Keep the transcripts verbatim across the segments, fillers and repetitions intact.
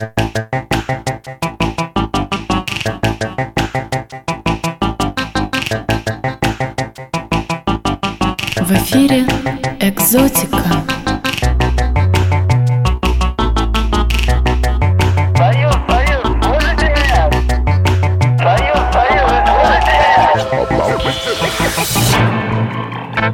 В эфире «Экзотика». Союз, Союз, слышите меня? Союз, Союз, слышите меня?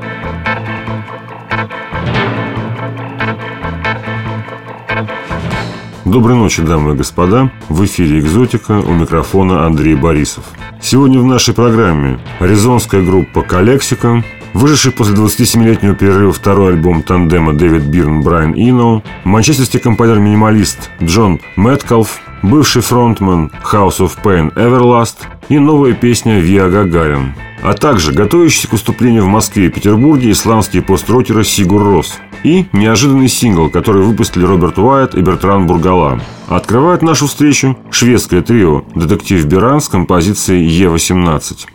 Доброй ночи, дамы и господа. В эфире «Экзотика», у микрофона Андрей Борисов. Сегодня в нашей программе аризонская группа «Калексика», вышедший после двадцатисемилетнего перерыва второй альбом тандема Дэвид Бирн, Брайан Ино, манчестерский композитор-минималист Джон Мэткалф, бывший фронтмен House of Pain Everlast и новая песня Виа Гагарин, а также готовящийся к выступлению в Москве и Петербурге исламские пост-рокеры Сигур Рос и неожиданный сингл, который выпустили Роберт Уайт и Бертран Бургала. Открывает нашу встречу шведское трио «Детектив Биран» с композицией Е восемнадцать.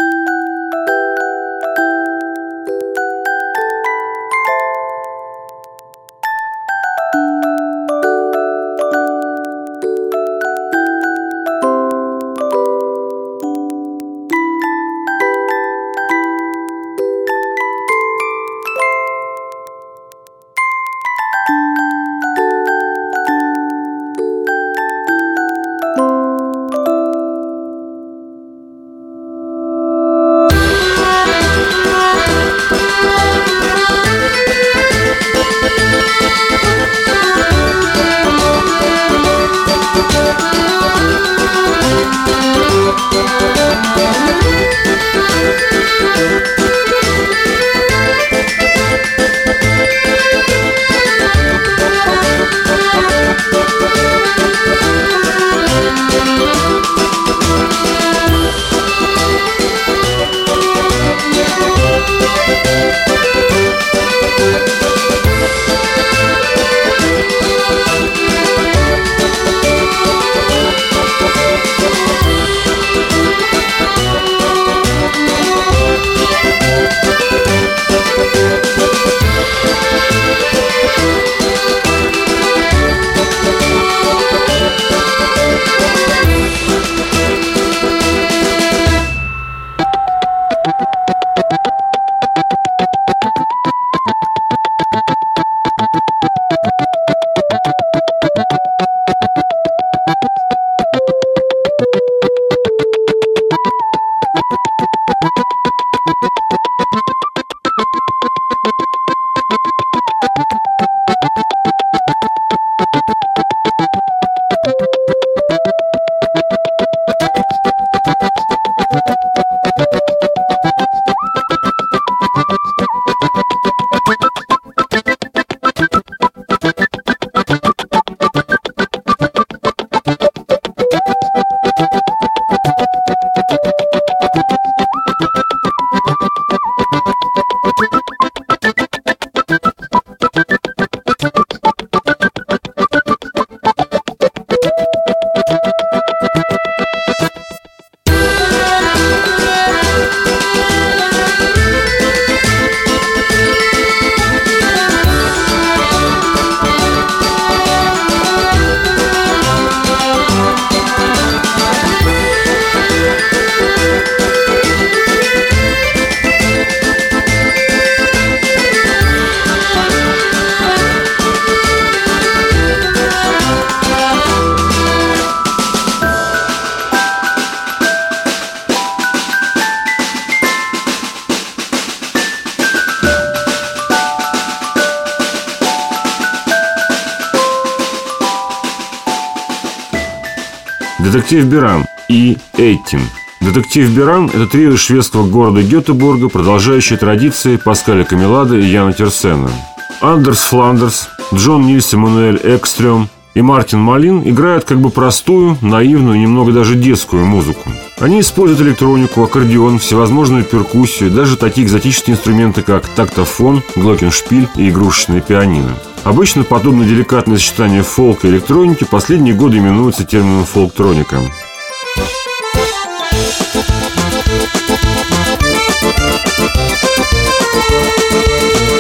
Детектив Биран и Эйтим. Детектив Биран – это трио из шведского города Гетеборга, продолжающие традиции Паскаля Камелада и Яна Терсена. Андерс Фландерс, Джон Нильс Эммануэль Экстрем и Мартин Малин играют как бы простую, наивную, немного даже детскую музыку. Они используют электронику, аккордеон, всевозможную перкуссию, даже такие экзотические инструменты, как тактофон, глокеншпиль и игрушечное пианино. Обычно подобное деликатное сочетание фолка и электроники последние годы именуется термином фолктроника.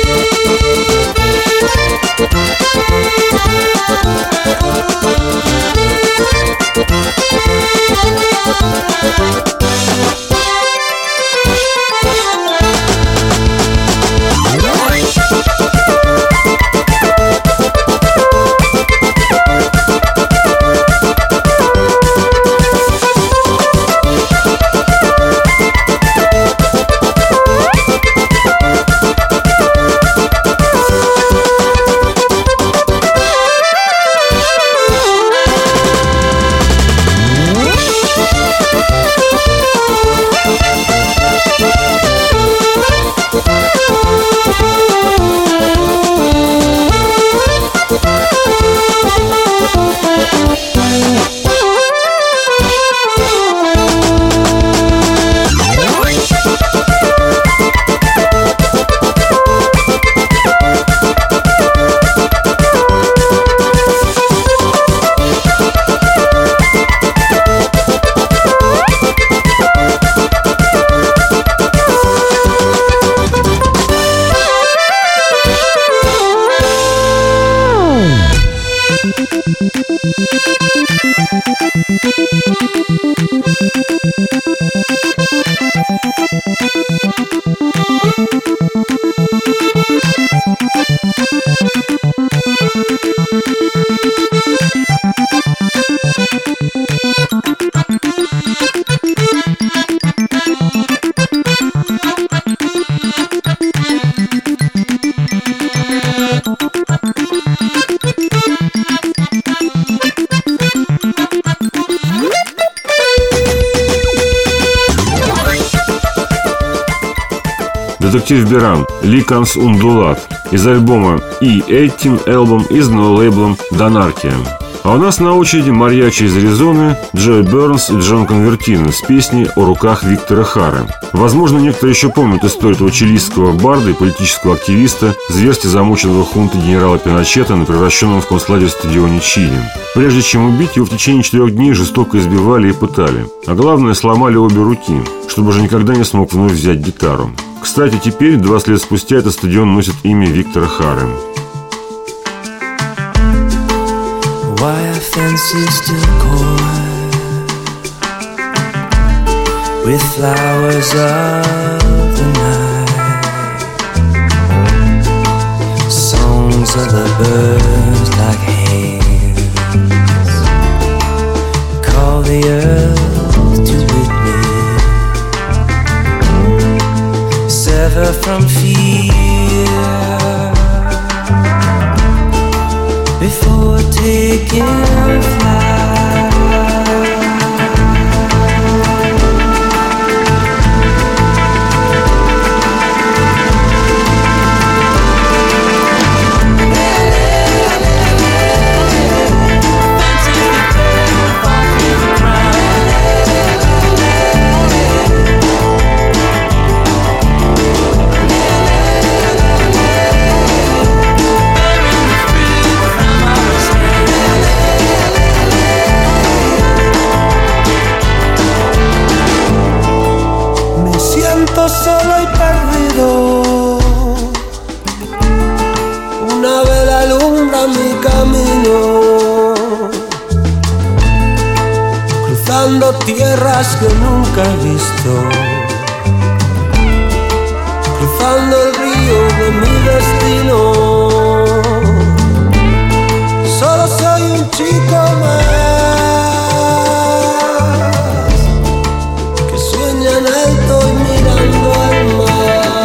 We'll be right back. Детектив Беран, Ликанс Ундулат из альбома и восемнадцать Album из лейблом Донаркия. А у нас на очереди Марьячи из Аризоны, Джой Бернс и Джон Конвертино с песней «О руках Виктора Хары». Возможно, некоторые еще помнят историю этого чилийского барда и политического активиста, зверски замученного хунтой генерала Пиночета на превращенном в концлагерь стадионе Чили. Прежде чем убить, его в течение четырех дней жестоко избивали и пытали. А главное, сломали обе руки, чтобы уже никогда не смог вновь взять гитару. Кстати, теперь, двадцать лет спустя, этот стадион носит имя Виктора Хары. Why are fences still coy with flowers of the night? Songs of the birds like hands call the earth to witness, sever from fear before taking flight. Solo y perdido, una vela alumbra mi camino, cruzando tierras que nunca he visto, cruzando el río de mi destino. Solo soy un chico más que sueña en alto y mirando al mar.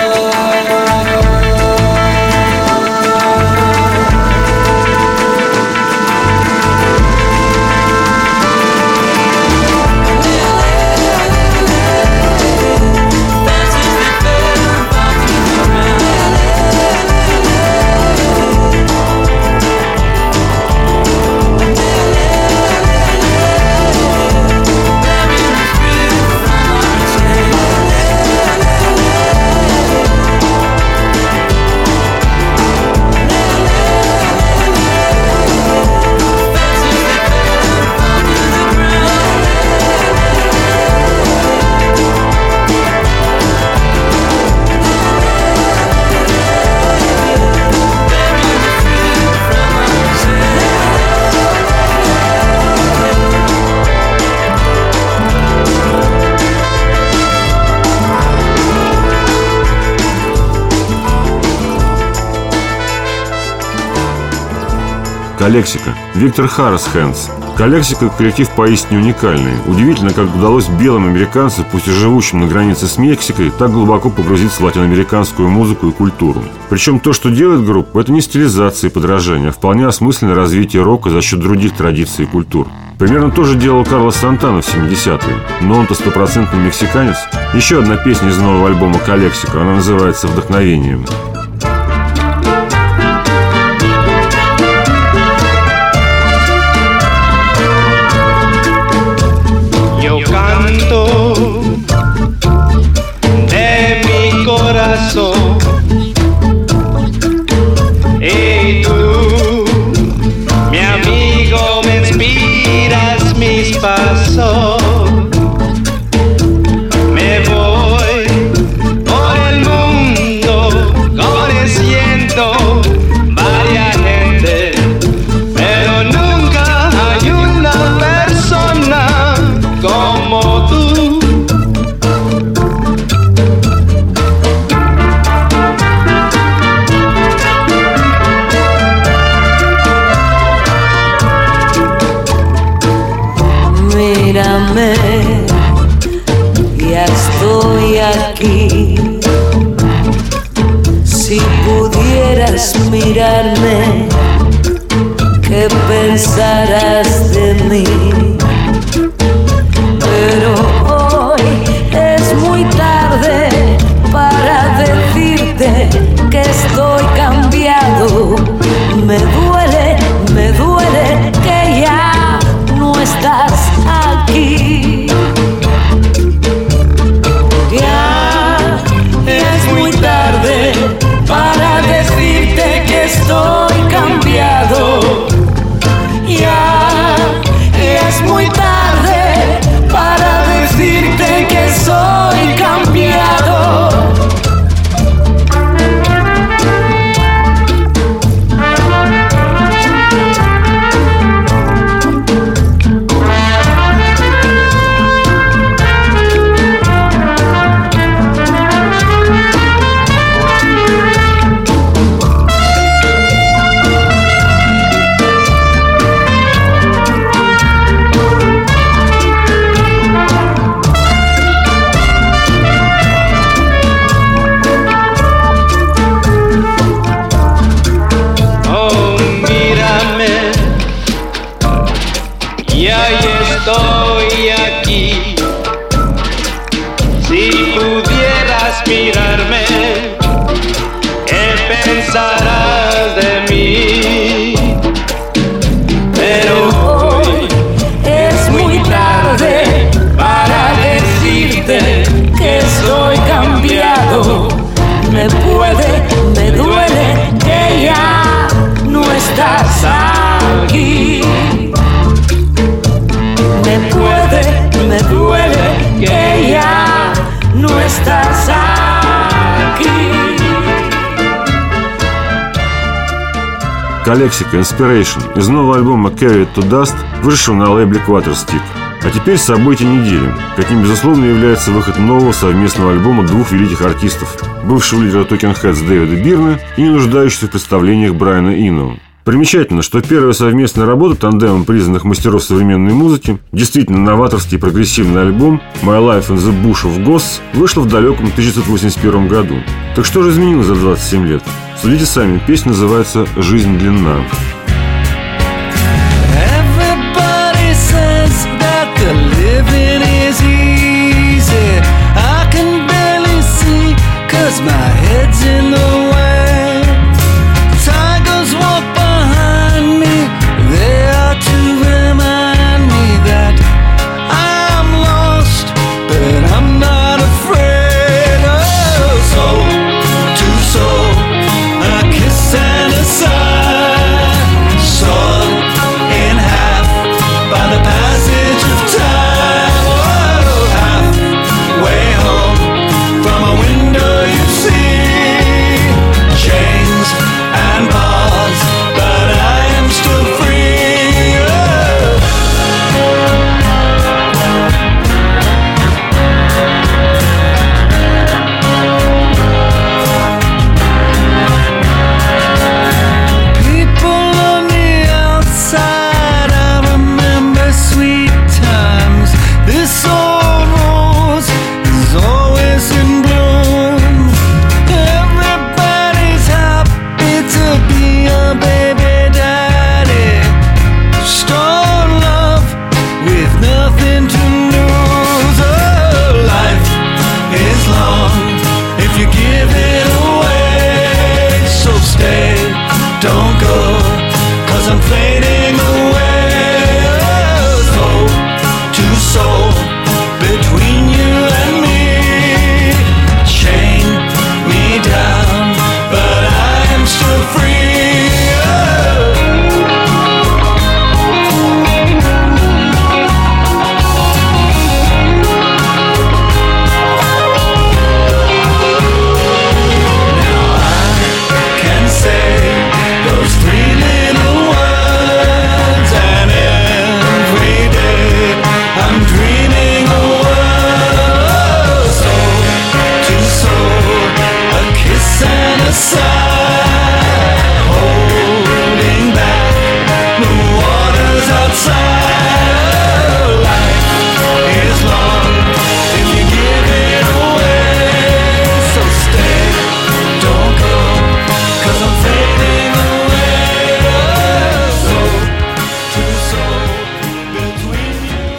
Коллексика. Виктор Харас Хэндс. Коллексика – коллектив поистине уникальный. Удивительно, как удалось белым американцам, пусть и живущим на границе с Мексикой, так глубоко погрузиться в латиноамериканскую музыку и культуру. Причем то, что делает группа, это не стилизация и подражание, а вполне осмысленное развитие рока за счет других традиций и культур. Примерно то же делал Карлос Сантана в семидесятые, но он-то стопроцентный мексиканец. Еще одна песня из нового альбома «Коллексика», она называется «Вдохновением». mirarme, ya estoy aquí. Si pudieras mirarme, ¿qué pensarás de mí? Pero hoy es muy tarde para decirte que estoy cambiado. Me duele, me duele que ya no estás aquí. Ya es muy tarde para decirte que estoy cambiado. Ya es muy tarde para decirte que soy cambiado. Estoy aquí. Si pudieras mirarme, ¿qué pensarás de mí? Pero hoy es muy tarde para decirte que estoy cambiado. Me puede, me duele que ya no estás aquí. Me puede, me duele que ya no estás aquí. Calexico Inspiration из нового альбома Carry It to Dust, вышедшего на лейбле Quaterstick. А теперь события недели, каким, безусловно, является выход нового совместного альбома двух великих артистов, бывшего лидера Talking Heads Дэвида Бирна и не нуждающегося в представлениях Брайана Ино. Примечательно, что первая совместная работа тандемом признанных мастеров современной музыки, действительно новаторский и прогрессивный альбом My Life in the Bush of Ghosts, вышла в далеком тысяча девятьсот восемьдесят первом году. Так что же изменилось за двадцать семь лет? Судите сами, песня называется «Жизнь длинна». Side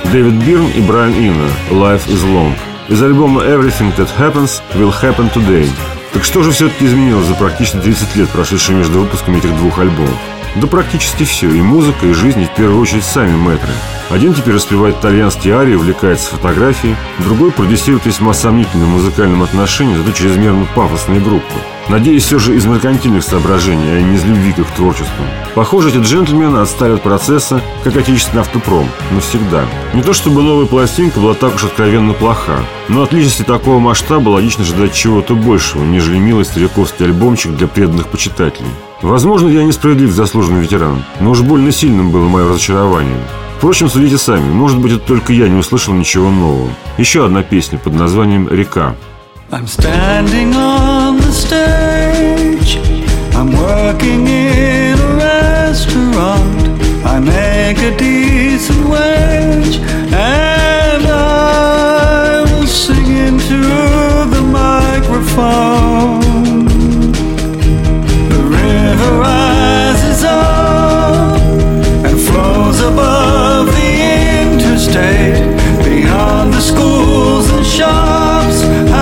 Дэвид Бирн и Брайан Ино «Life is Long» из альбома «Everything That Happens Will Happen Today». Так что же все-таки изменилось за практически тридцать лет, прошедшие между выпусками этих двух альбомов? Да практически все. И музыка, и жизнь, и в первую очередь сами мэтры. Один теперь распевает итальянские арии, увлекается фотографией, другой продюсирует весьма сомнительные в музыкальном отношении, зато чрезмерно пафосные группы. Надеюсь, все же из меркантильных соображений, а не из любви к их творчеству. Похоже, эти джентльмены отстали от процесса, как отечественный автопром. Навсегда. Не то чтобы новая пластинка была так уж откровенно плоха, но от личности такого масштаба логично ожидать чего-то большего, нежели милый стариковский альбомчик для преданных почитателей. Возможно, я несправедлив к заслуженным ветеранам, но уж больно сильным было мое разочарование. Впрочем, судите сами, может быть, это только я не услышал ничего нового. Еще одна песня под названием «Река». I'm standing on the stage. I'm working in a restaurant. I make a decent wage, and I will sing into the microphone. The river rises up and flows above the interstate, beyond the schools and shops.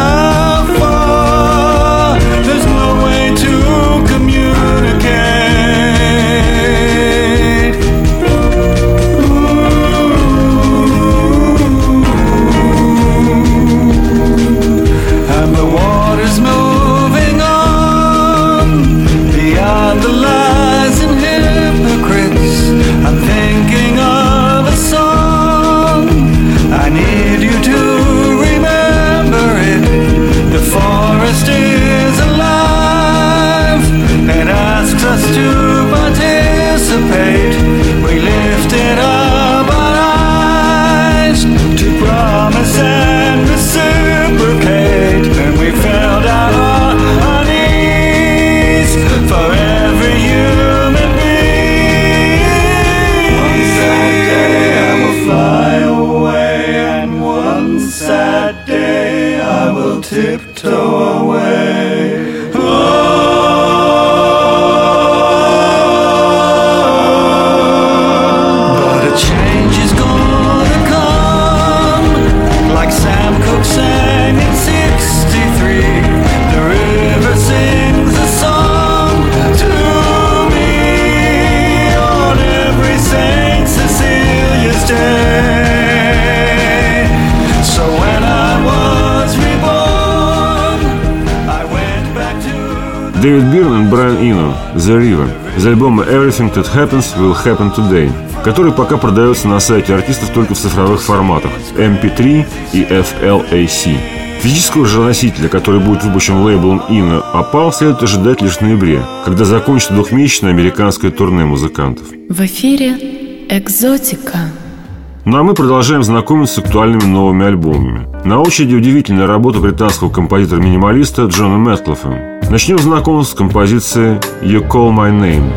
Tiptoe away. Oh, but a change is gonna come, like Sam Cooke sang in sixty-three. The river sings a song to me on every Saint Cecilia's day. So when I was reborn, Дэвид Бирн и Брайан Ино «The River» из альбома «Everything That Happens Will Happen Today», который пока продается на сайте артистов только в цифровых форматах эм пи три и эф эл эй си. Физического же носителя, который будет выпущен лейблом Ино «Опал», следует ожидать лишь в ноябре, когда закончится двухмесячное американское турне музыкантов. В эфире «Экзотика». Ну а мы продолжаем знакомиться с актуальными новыми альбомами. На очереди удивительная работа британского композитора-минималиста Джона Мэтлофа. Начнем знакомство с композицией «You Call My Name».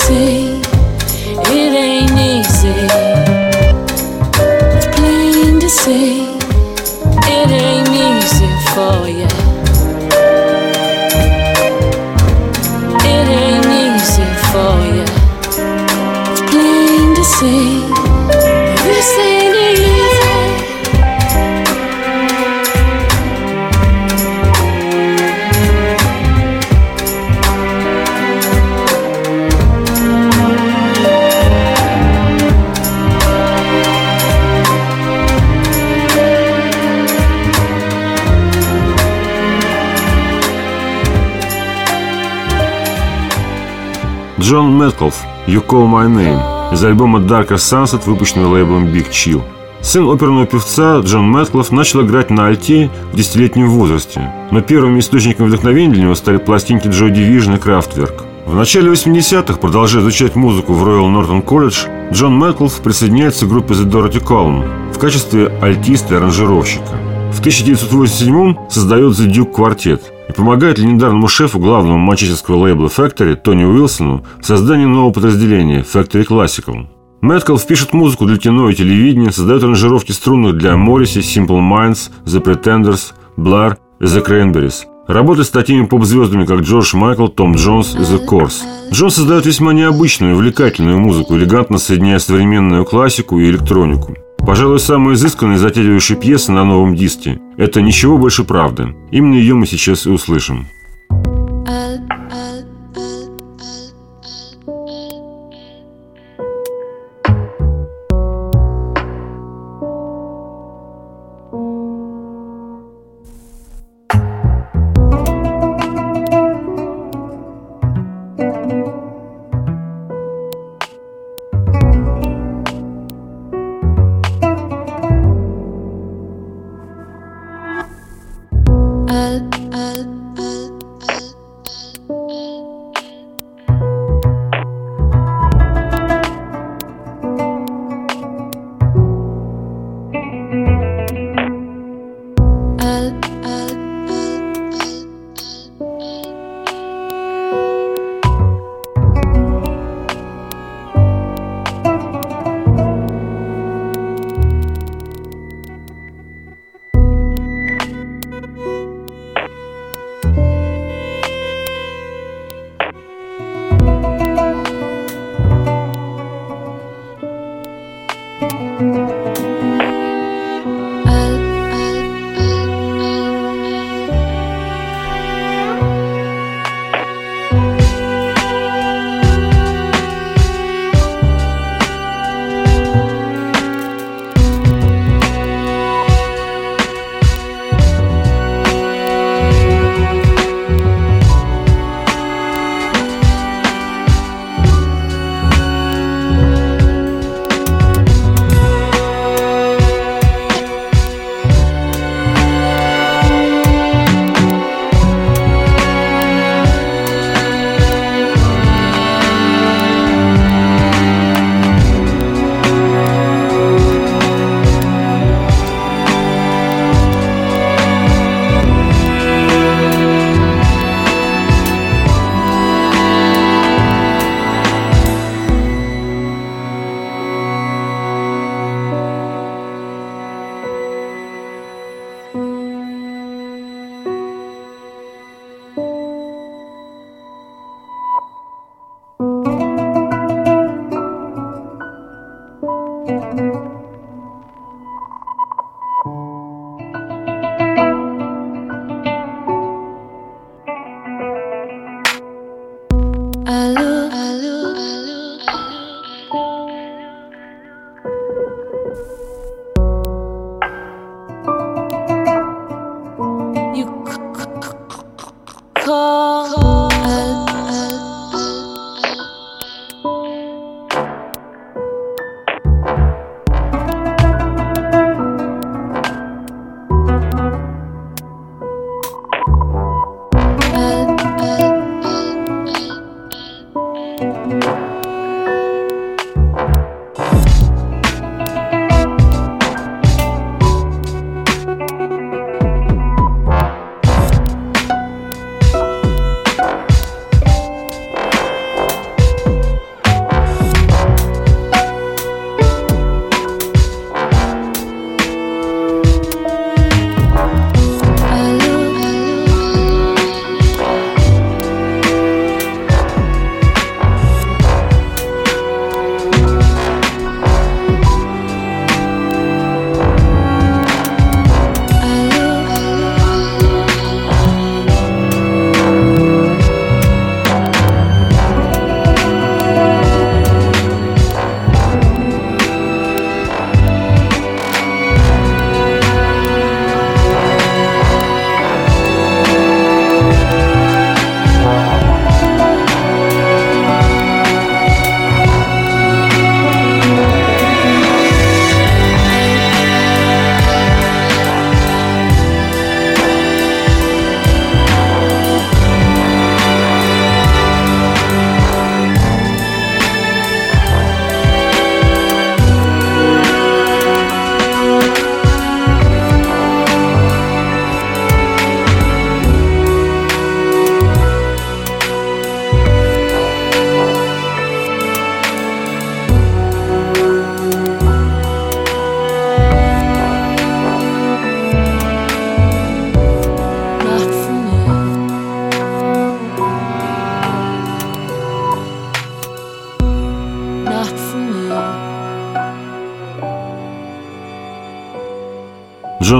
see it ain't easy. It's plain to see it ain't easy for you. It ain't easy for you. It's plain to see this ain't easy. Джон Мэткалф «You Call My Name» из альбома Darker Sunset, выпущенного лейблом Big Chill. Сын оперного певца Джон Мэткалф начал играть на альте в десятилетнем возрасте, но первыми источниками вдохновения для него стали пластинки Joy Division и Kraftwerk. В начале восьмидесятых, продолжая изучать музыку в Royal Norton College, Джон Мэткалф присоединяется к группе The Dorothy Column в качестве альтиста и аранжировщика. В тысяча девятьсот восемьдесят седьмом создает The Duke Quartet и помогает легендарному шефу главного манчестерского лейбла Factory Тони Уилсону в создании нового подразделения Factory Classical. Мэткалф пишет музыку для кино и телевидения, создает аранжировки струнных для Morrissey, Simple Minds, The Pretenders, Blur и The Cranberries. Работает с такими поп-звездами, как Джордж Майкл, Том Джонс и The Corrs. Джон создает весьма необычную и увлекательную музыку, элегантно соединяя современную классику и электронику. Пожалуй, самая изысканная и затягивающая пьеса на новом диске – это «Ничего больше правды». Именно ее мы сейчас и услышим. I'll, I'll, I'll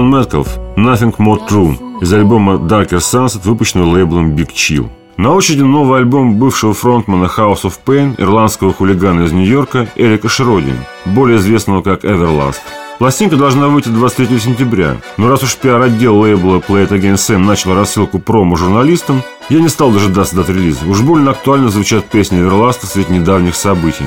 Джон Мэткалф «Nothing More True» из альбома Darker Sunset, выпущенного лейблом Big Chill. На очереди новый альбом бывшего фронтмена House of Pain, ирландского хулигана из Нью-Йорка Эрика Шроди, более известного как Everlast. Пластинка должна выйти двадцать третьего сентября, но раз уж пиар-отдел лейбла Play It Again Sam начал рассылку промо-журналистам, я не стал дожидаться даты релиза. Уж больно актуально звучат песни Everlast в свете недавних событий.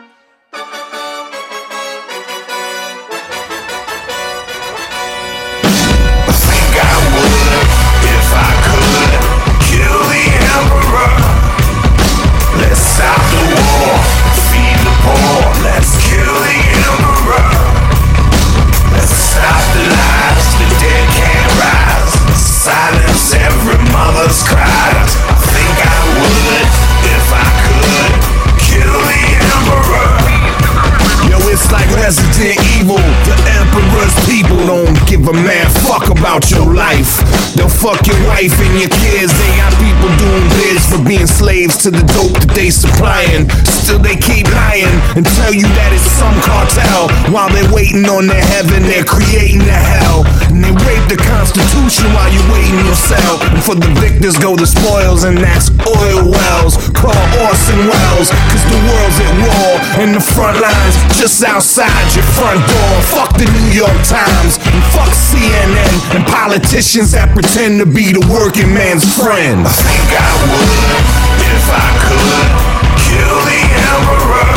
Resident Evil, the Emperor's people don't give a man fuck about your life. They'll fuck your wife and your kids. They got people doing bids for being slaves to the dope that they supplying. Still they keep lying and tell you that it's some cartel. While they're waiting on their heaven, they're creating the hell. And they rape the Constitution while you're waiting your cell. And for the victors go the spoils, and that's oil wells. Call Orson Welles, cause the world's at war. And the front lines just outside your front door. Fuck the New York Times and fuck C N N and politicians that pretend to be the working man's friend. I think I would, if I could, kill the emperor.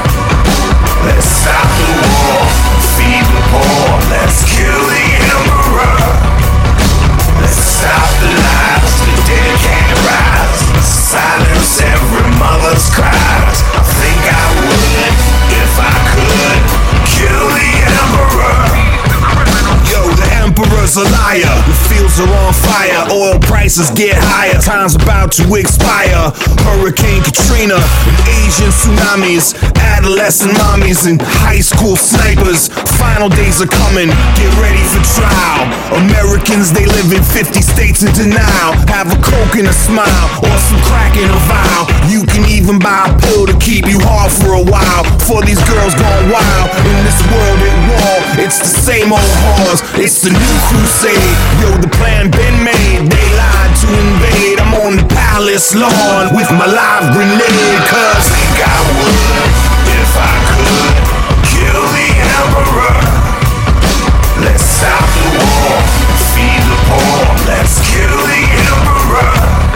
Let's stop the war, feed the poor. Let's kill the emperor. Let's stop the lies, the dead can't rise. Silence every mother's cries. I think I would, if I could, kill the emperor. Yo, the emperor's a liar. The fields are on fire. Oil prices get higher. Time's about to expire. Hurricane Katrina and Asian tsunamis. Adolescent mommies and high school snipers. Final days are coming. Get ready for trial. Americans, they live in fifty states in denial. Have a coke and a smile, or some crack in a vial. You can even buy a pill to keep you hard for a while. For these girls gone wild in this world at war. It's the same old whores. It's the new crusade. Yo, the plan been made. They lied to invade. I'm on the palace lawn with my live grenade. Cause I think I would, if I could, kill the emperor. Let's stop the war, feed the poor. Let's kill the emperor.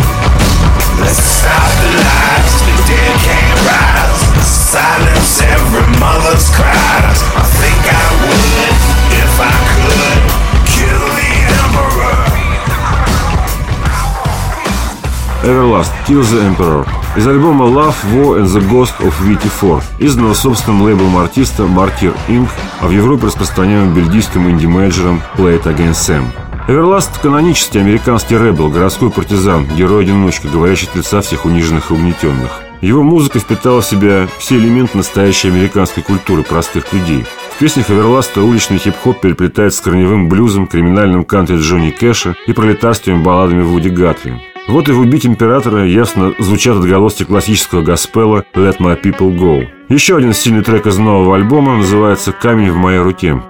Let's stop the lies, the dead can't rise. Silence every mother's cries. I think I would, if I could, kill the emperor. Everlast, Kill the Emperor. Из альбома Love, War and the Ghost of Вити Фор, изданного собственным лейблом артиста Martyr инк, а в Европе распространяемым бельгийским инди-менеджером Play It Again Sam. Everlast – канонический американский рэбел, городской партизан, герой-одиночка, говорящий от лица всех униженных и угнетенных. Его музыка впитала в себя все элементы настоящей американской культуры простых людей. В песнях Everlast уличный хип-хоп переплетается с корневым блюзом, криминальным кантри Джонни Кэша и пролетарскими балладами Вуди Гатри. Вот и в «Убить императора» ясно звучат отголоски классического госпела «Let My People Go». Еще один стильный трек из нового альбома называется «Камень в моей руке».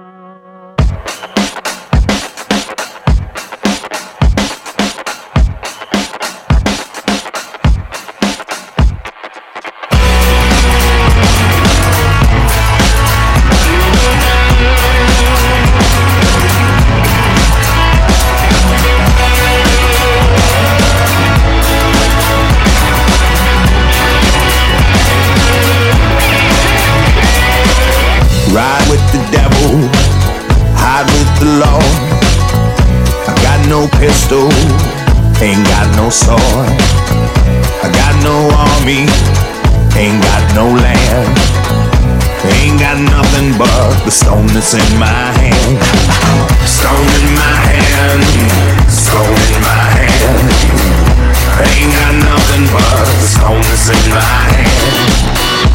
Ride with the devil, hide with the law. I got no pistol, ain't got no sword. I got no army, ain't got no land. Ain't got nothing but the stone that's in my hand. Stone in my hand, stone in my hand. Ain't got nothing but the stone that's in my hand.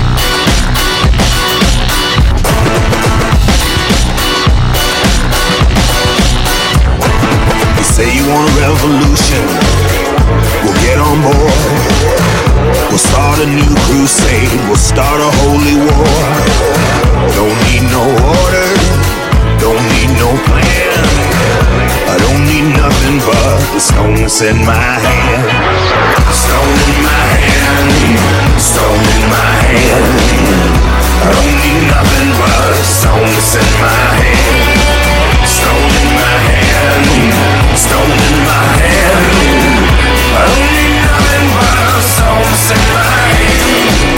Say you want a revolution, we'll get on board. We'll start a new crusade, we'll start a holy war. Don't need no order, don't need no plan. in my hand. Stone in my hand, stone in my hand. I don't need nothing but a stone that's in my hand. Stone in my hand, stone in my hand. I don't need nothing but a stone that's in my hand.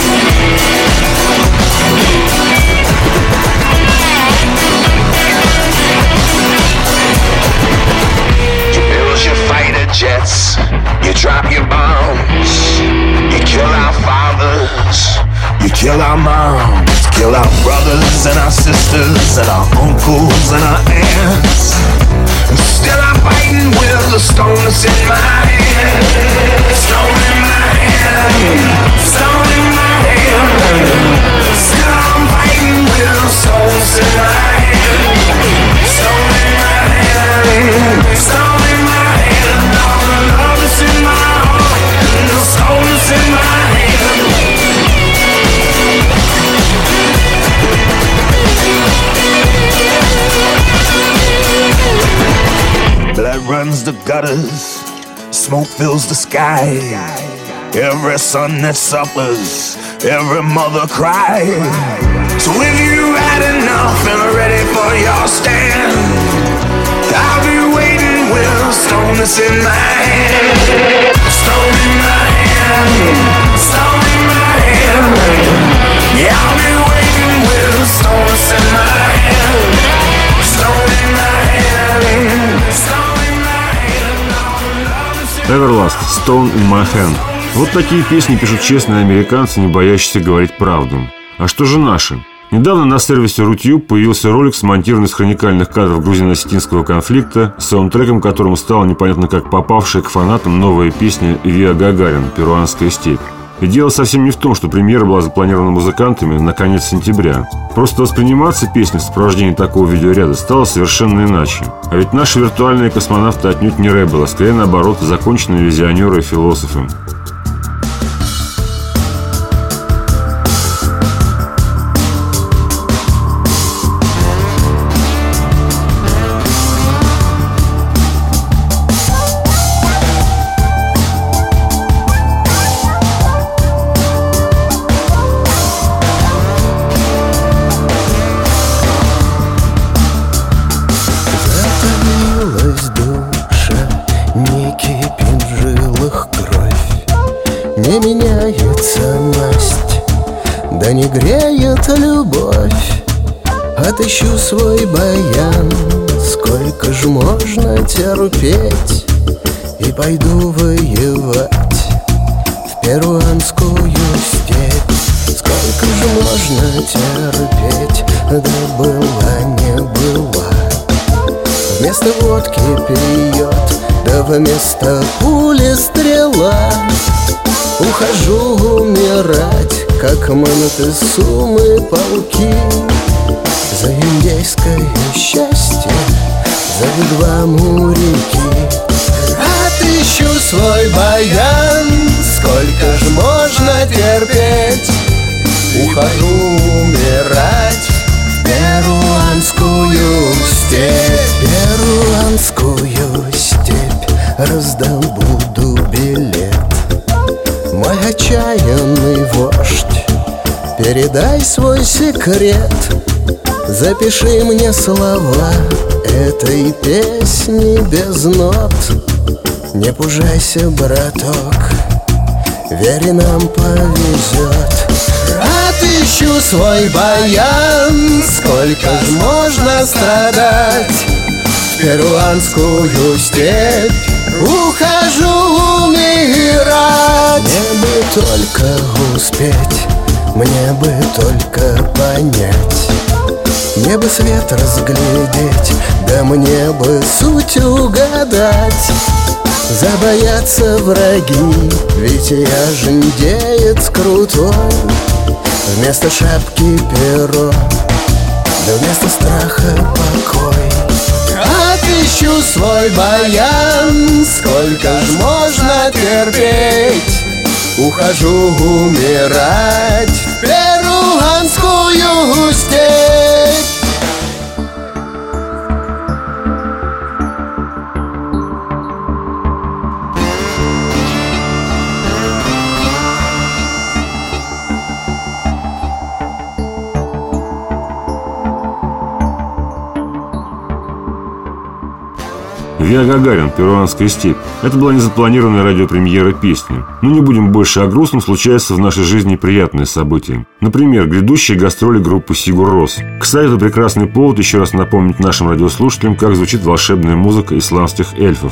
You build your fighter jets, you drop your bombs, you kill our fathers, you kill our moms, kill our brothers and our sisters and our uncles and our aunts. And still I'm fighting with the stone that's in my hand. Stone in my hand, stone in my hand. Still I'm fighting with the stone that's in my hand. Stone in my hand, stone in my hand. All the love that's in my heart, and the stone that's in my hand. Blood runs the gutters, smoke fills the sky. Every son that suffers, every mother cries. So if you had enough and are ready for your stand, I'll be waiting with a stone that's in my hand. Stone in my hand, stone in my hand. Yeah, I'll be waiting with a stone that's in my hand. Stone in my hand, stone in my hand. Everlast, Stone in my hand. Вот такие песни пишут честные американцы, не боящиеся говорить правду. А что же наши? Недавно на сервисе Рутюб появился ролик, смонтированный с хроникальных кадров грузино-осетинского конфликта, саундтреком которому стала непонятно как попавшая к фанатам новая песня Илья Гагарин «Перуанская степь». И дело совсем не в том, что премьера была запланирована музыкантами на конец сентября. Просто восприниматься песня в сопровождении такого видеоряда стала совершенно иначе. А ведь наши виртуальные космонавты отнюдь не рэббелы, а скорее наоборот, законченные визионеры и философы. Не меняется масть, да не греет любовь. Отыщу свой баян, сколько ж можно терпеть, и пойду воевать в перуанскую степь. Сколько ж можно терпеть, да было не было. Вместо водки пьет, да вместо пули стрела. Ухожу умирать, как Монтесумы полки, за индейское счастье, за вигваму реки. Отыщу свой баян, сколько ж можно терпеть. Ухожу умирать в перуанскую степь. Перуанскую степь раздобуду билет. Мой отчаянный вождь, передай свой секрет. Запиши мне слова этой песни без нот. Не пужайся, браток, верь, нам повезет. Отыщу свой баян, сколько ж можно страдать. В перуанскую степь ухожу умирать. Мне бы только успеть, мне бы только понять, мне бы свет разглядеть, да мне бы суть угадать. Забоятся враги, ведь я же индеец крутой. Вместо шапки перо, да вместо страха покой. Отыщу свой баян, сколько ж можно терпеть. Ухожу умирать в перуанскую степь. «Виа Гагарин. Перуанская степь». Это была незапланированная радиопремьера песни. Но не будем больше о грустном, случается в нашей жизни приятные события. Например, грядущие гастроли группы «Сигур Рос». Кстати, это прекрасный повод еще раз напомнить нашим радиослушателям, как звучит волшебная музыка исландских эльфов.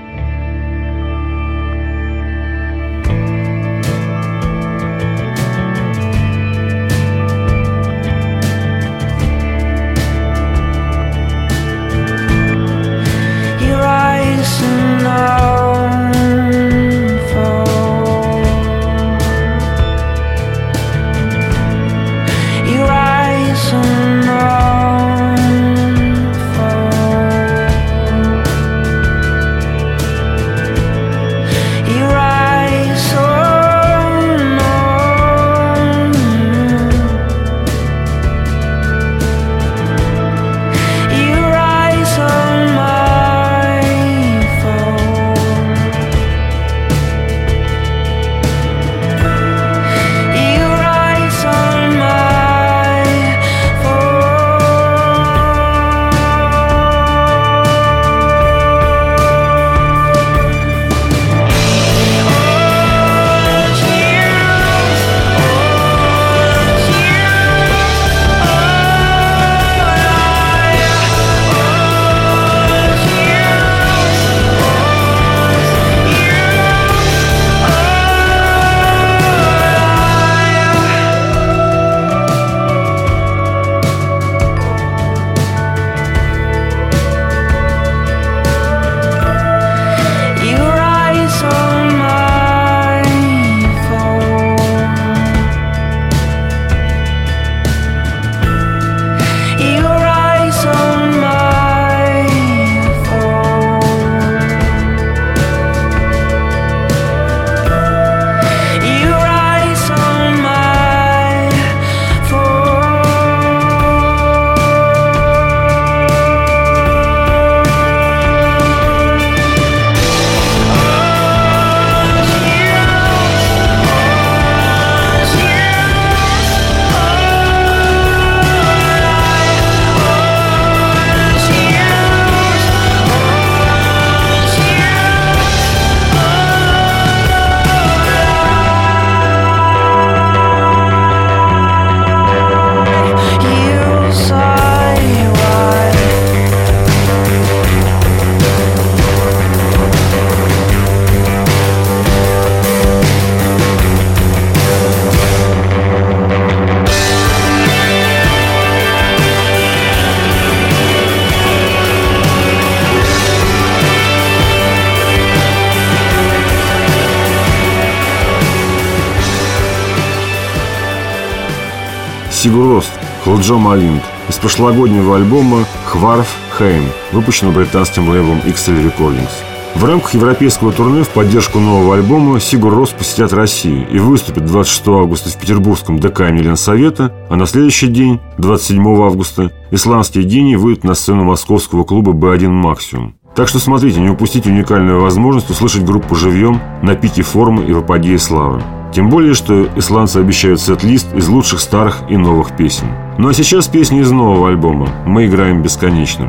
Сигур Рос, Хладжо Малинд из прошлогоднего альбома «Хварф Хейм», выпущенного британским лейблом икс эл Recordings. В рамках европейского турне в поддержку нового альбома Сигур Рос посетят Россию и выступят двадцать шестого августа в петербургском ДК имени Ленсовета, а на следующий день, двадцать седьмого августа, исландские гении выйдут на сцену московского клуба бэ один Максимум. Так что смотрите, не упустите уникальную возможность услышать группу живьем на пике формы и в апогее славы. Тем более, что исландцы обещают сет-лист из лучших старых и новых песен. Ну а сейчас песни из нового альбома «Мы играем бесконечно».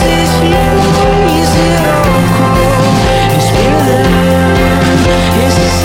This is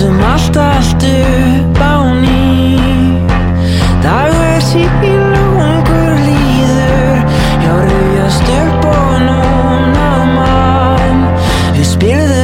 sem alltaf upp á ný. Dagur sílungur líður, já rifjast upp og núna mann. Við spilðum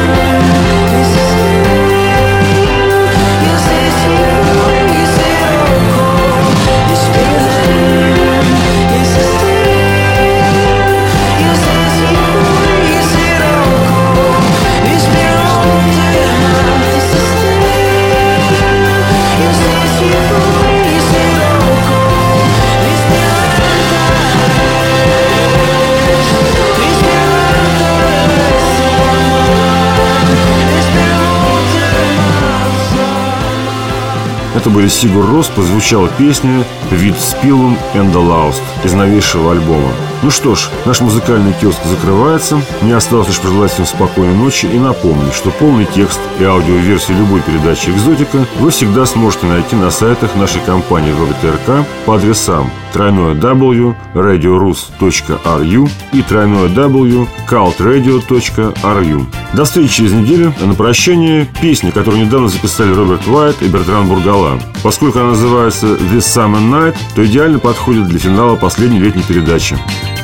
Это были Сигур Рос, прозвучала песня «With Spillum and the Lost» из новейшего альбома. Ну что ж, наш музыкальный киоск закрывается. Мне осталось лишь пожелать всем спокойной ночи и напомнить, что полный текст и аудиоверсию любой передачи «Экзотика» вы всегда сможете найти на сайтах нашей компании ВГТРК по адресам тройное дабл ю точка радиорус точка ар ю и тройное дабл ю точка калт радио точка ар ю. До встречи через неделю, а на прощание песня, которую недавно записали Роберт Уайт и Бертран Бургала. Поскольку она называется «This Summer Night», то идеально подходит для финала последней летней передачи.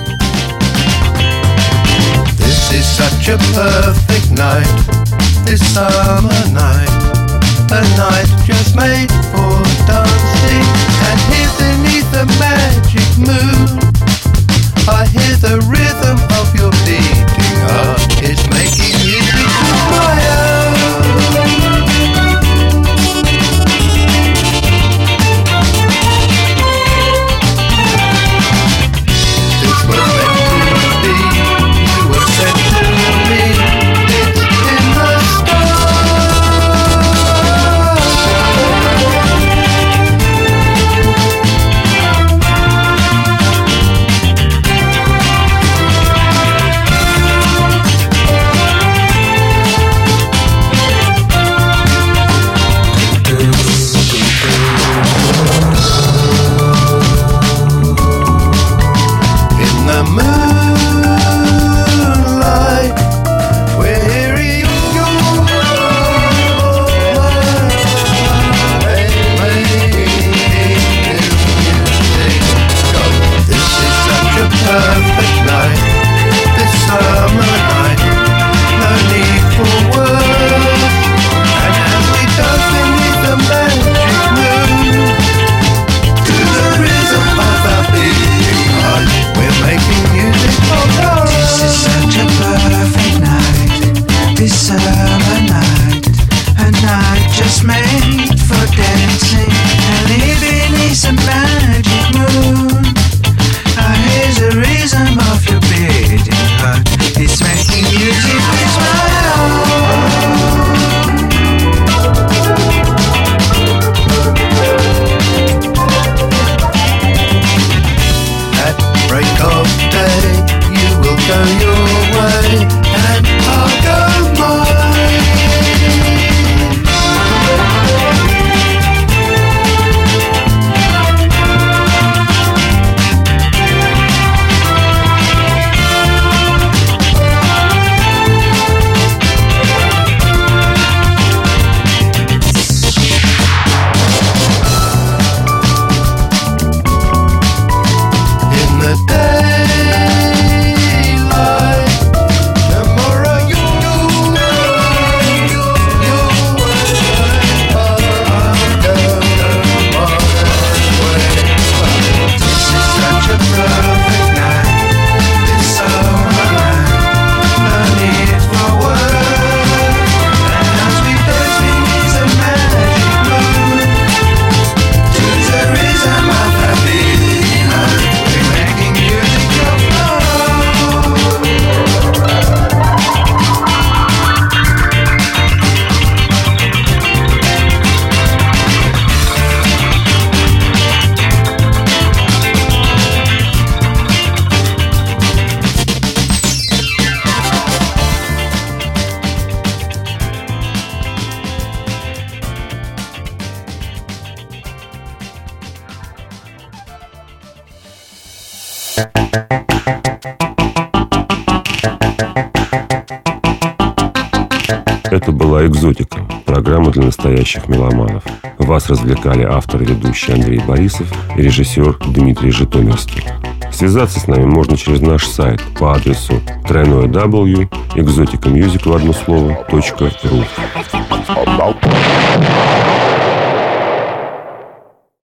This is such a perfect night, this summer night, a night just made for dancing. And here beneath the magic moon, I hear the rhythm of your beating heart. It's making music my own. This was meant to be, you were sent to me. It's in the stars. Это была «Экзотика», программа для настоящих меломанов. Вас развлекали автор и ведущий Андрей Борисов и режиссер Дмитрий Житомирский. Связаться с нами можно через наш сайт по адресу дабл ю дабл ю дабл ю точка экзотика мьюзик в одно слово точка ру.